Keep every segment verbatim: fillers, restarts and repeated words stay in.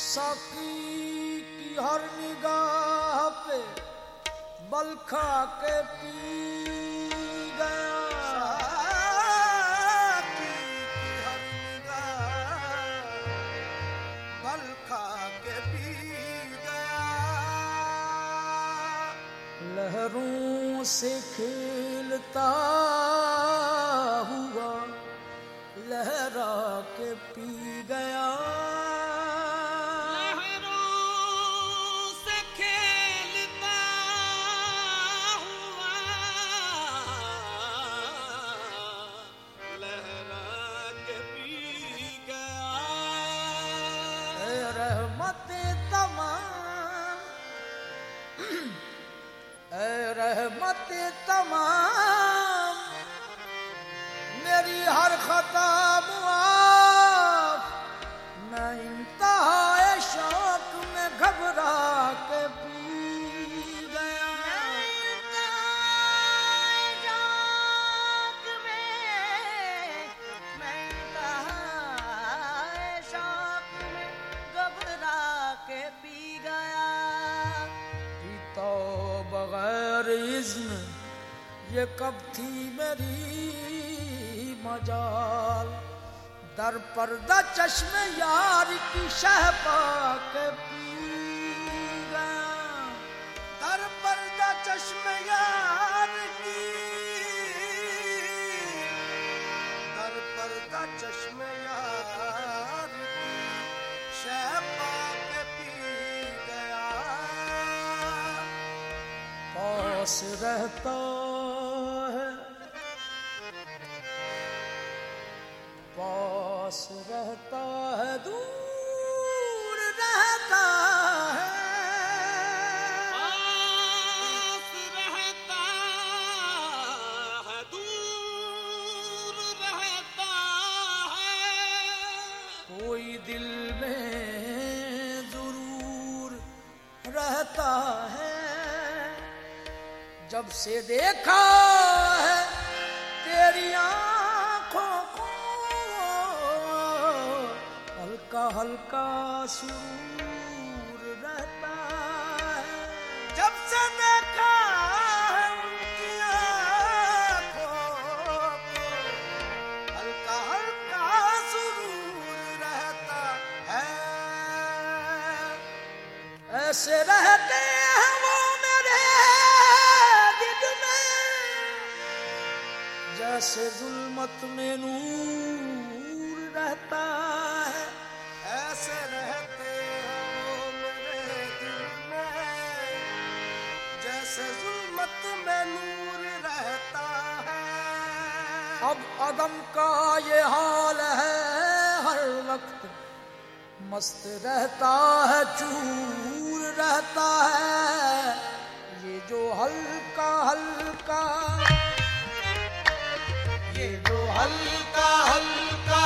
साकी की हर निगाह पे बल खा के पी गया। साकी की हर निगाह बल खा के पी गया। लहरों से खेलता हुआ लहरा के पी गया। रहमत तमाम मेरी हर खता मुआफ। मैं इंतहाए शौक में घबरा के पी गया। मैं इंतहाए शौक में घबरा के पी गया। पीता बगैर इज़्न ये कब थी मेरी मजाल। दर पर्दा चश्मे यार की शह पाके पी गया। दर पर्दा चश्मे यार की दर पर्दा चश्मे यार की शह पाके पी गया। पास रहता है पास रहता है दूर रहता है। पास रहता है दूर रहता है। कोई दिल में जरूर रहता है। जब से देखा है तेरी आंखों को हल्का हल्का सुरूर रहता है। जब से देखा है उनकी आंखों को हल्का हल्का सुरूर रहता है। ऐसे रहते हैं वो मेरे दिल में जैसे जुल्मत में नूर रहता है। ऐसे रहते हो मेरे दिल में जैसे जुल्मत में नूर रहता है। अब अदम का ये हाल है हर वक्त मस्त रहता है चूर रहता है। ये जो हल्का हल्का ये जो हल्का हल्का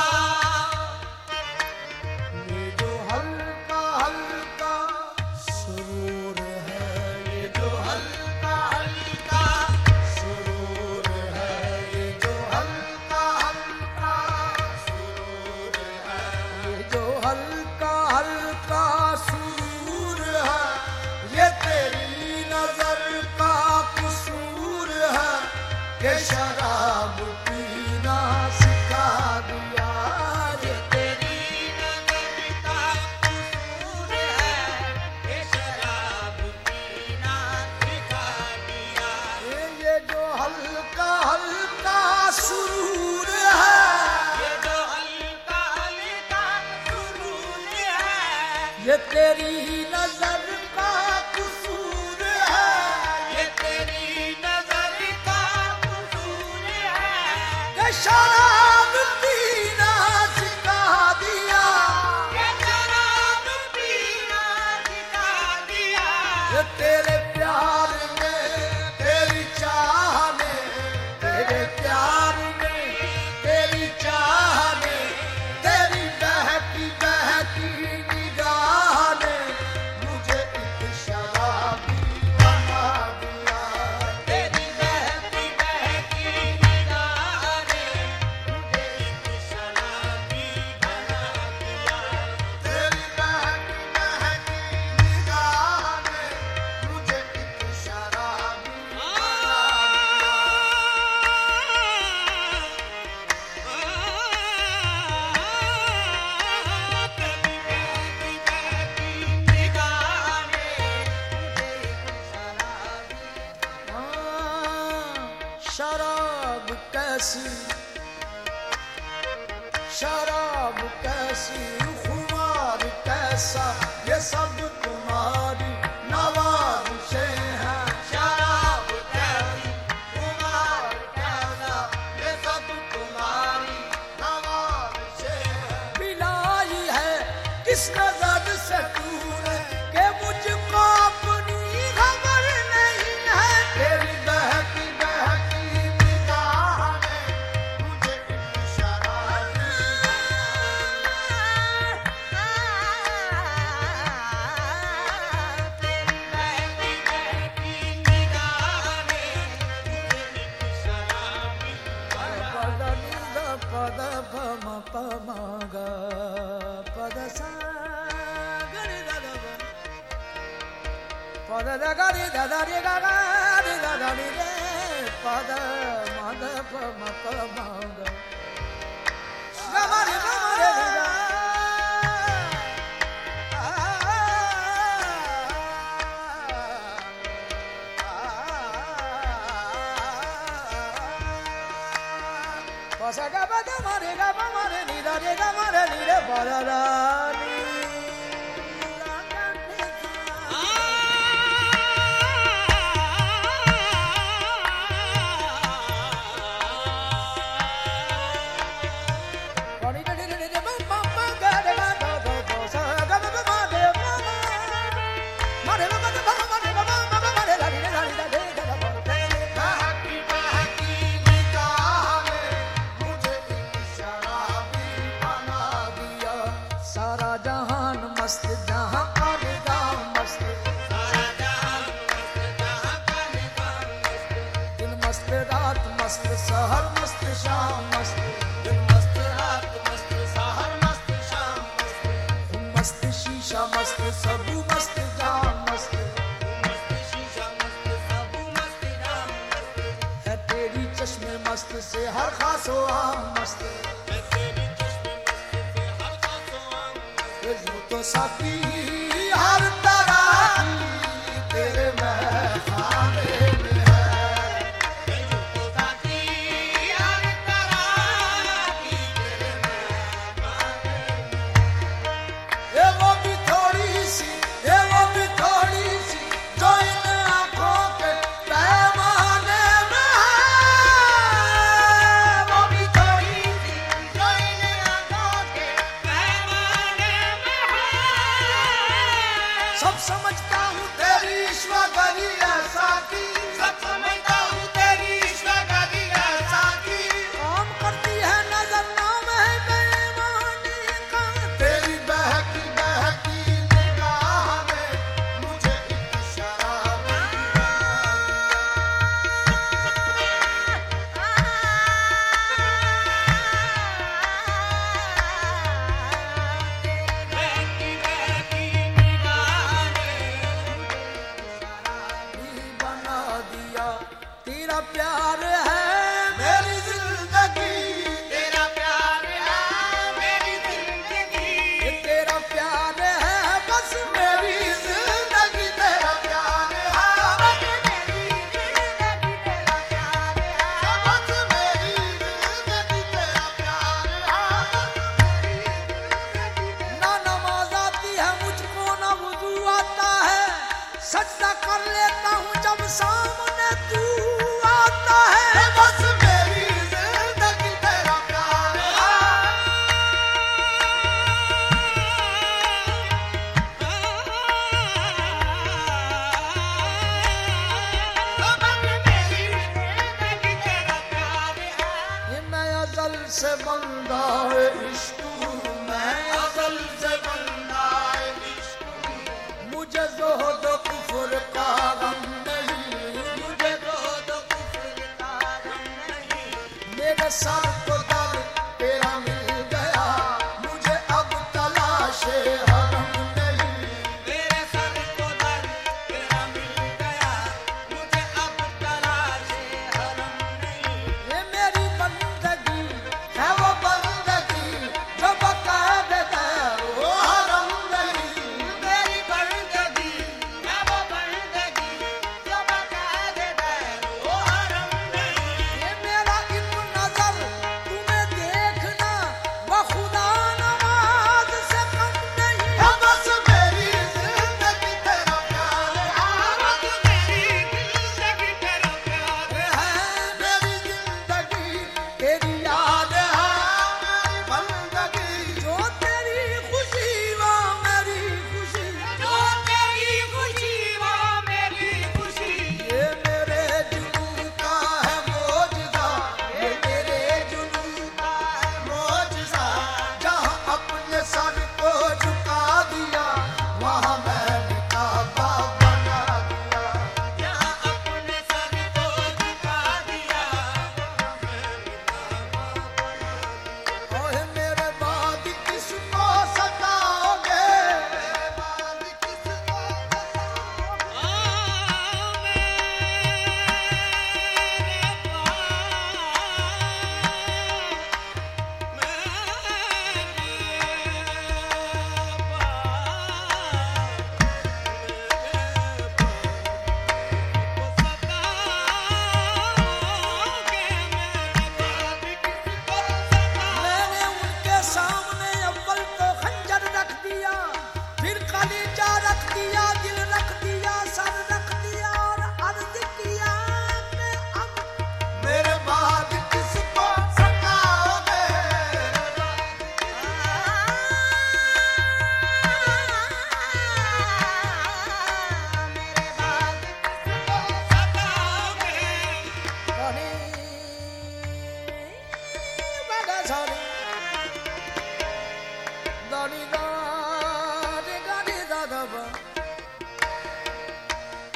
ये जो हल्का हल्का सुरूर है। ये जो हल्का हल्का सुरूर है। ये जो हल्का हल्का सुरूर है। ये जो हल्का हल्का सुरूर है। ये तेरी नजर का कसूर है कि शराब पीना सिखा दिया। ये तेरी नजर का कसूर है कि शराब पीना सिखा दिया। ये ये जो हल्का हल्का सुरूर है। ये जो हल्का हल्का सुरूर है। ये तेरी नजर का कसूर है। ये तेरी नजर का कसूर है कि शराब पीना सिखा दिया। कि शराब पीना सिखा दिया। ये तेरे प्यार में तेरी चाह में तेरे प्यार में तेरी चाह में तेरी बहकी बहकी निगाह ने मुझे एक शराबी बना दिया। तेरी बहकी बहकी निगाह ने मुझे एक शराबी बना दिया। तेरी बहकी शराब कैसी शराब कैसी खुमार कैसा ये सब तुम्हारी नवाज़िशें हैं। शराब कैसी खुमार कैसा ये सब तुम्हारी नवाज़िशें हैं। पिलाई है किस नजर से तूने के मुझको अपनी खबर नहीं है। तेरी बहकी बहकी निगाह ने मुझे एक शराब तेरी बहकी बहकी निगाह ने मुझे एक शराब पद निध पद पम पम ग पद सा ग रे द द ब पद द ग रे द द रे ग ग रे द द रे रे पद मद पम पम ग ग म रे ग म रे रे ग Pasa ga ba da ma re ga ba ma re ni da re ga ma re ni re ba da da ni da ga ni sa. Ba ni da ni ni ba ba ba ga da ga da da da sa ga ba ba ma de ma ma re ba ba da ba ma re ba ba ma ba ma re la ni la ni da de da da ba de बहकी बहकी निगाह ने मुझे एक शराबी बना दिया। सारा जहान मस्त जहां का निगाह मस्त सारा जहां मस्त जहां का निगाह मस्त दिन मस्त रात मस्त सहर मस्त शाम मस्त दिन मस्त रात मस्त सहर मस्त शाम मस्त मस्त शीशा मस्त सबू मस्त जाम मस्त मस्त शीशा मस्त सबू मस्त जाम मस्त है तेरी चश्मे मस्त से हर खासो आम मस्त मैं तेरी चश्मे मस्त से हर खासो आम मस्त यूं तो साथी हर तरह की तेरे महखाने में है। मैं जो तो साथी हर तरह की तेरे महकाने ये वो भी थोड़ी सी ये वो भी थोड़ी सी जो इन आँखों के पैमाने में है। वो भी थोड़ी सी जो इन आँखों के पैमाने में है। सब समझता हूँ तेरी ईश्वरी ऐसा की सब समझता हूँ तेरी ईश्वरी ऐसा की काम करती है नजर नाम है बेईमानी का। तेरी बहकी बहकी निगाह ने मुझे एक शराबी बहकी बहकी निगाह ने भी बना दिया तेरा प्यार है मेरी जिंदगी तेरा प्यार है मेरी जिंदगी ये तेरा प्यार है बस मेरी जिंदगी तेरा प्यार है। बस मेरी जिंदगी तेरा प्यार है बस मेरी जिंदगी तेरा प्यार है ना नमाज आती है मुझको ना वुजू आता है सजदा कर लेता हूँ जब सामने तू आता है। बस मेरी जिंदगी तेरा प्यार है बस मेरी जिंदगी तेरा प्यार है ये मैं अज़ल से बंदा है इश्क हूँ मैं असल से बंदा है इश्क मुझे ज़ोहद कुफ्र का गम नहीं मुझे दो दो कुफ्र का गम नहीं मेरे सर को दर तेरा मिल गया मुझे अब तलाशे हरम नहीं। मेरे सर को दर तेरा मिल गया मुझे अब तलाशे हरम नहीं ये मेरी बंदगी है वो बंदगी जो बकायदे है वो हरम नहीं। मेरी बंदगी है वो बंदगी जो बकायदे है वो हरम नहीं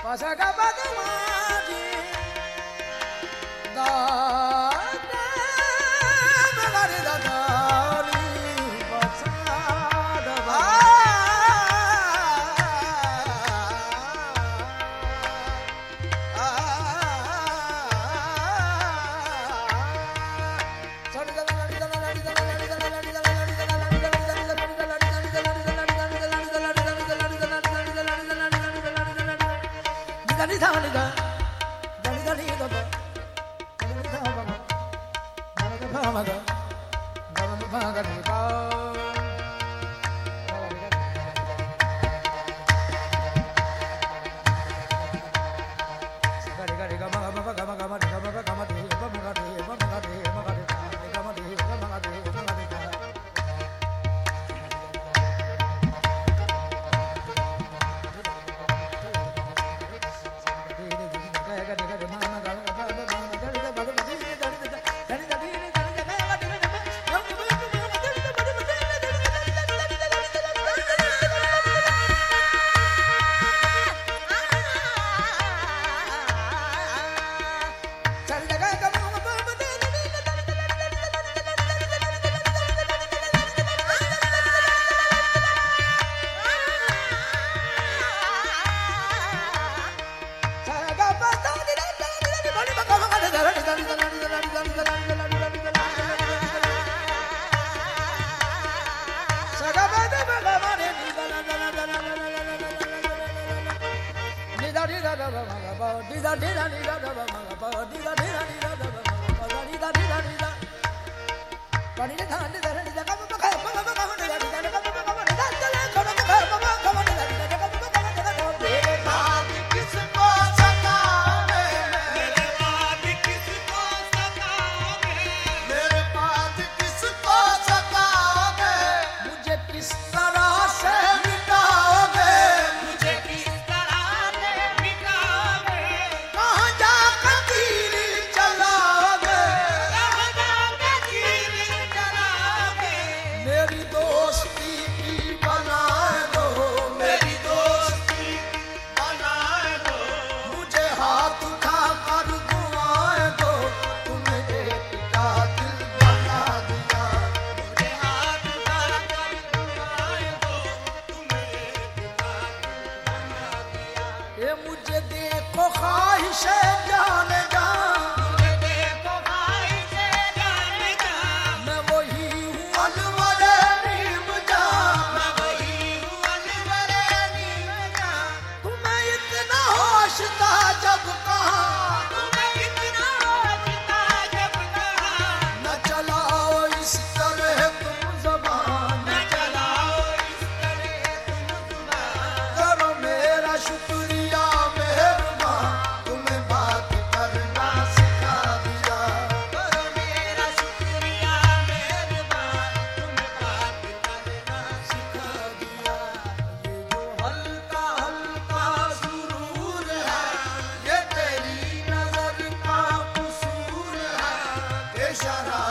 Pasa kapag mati da da magari da da ni pasa da ba Dani dani da, dani dani da ba, dani da ba ba, dani da ba ba, dani ba ga ni ba. Gari gari ga ma ma ga ma ga ma ga ma ga ma de ba ma ga de ba ma ga de ma ga de ga ma de ga ma ga de ga ma de ga. Shara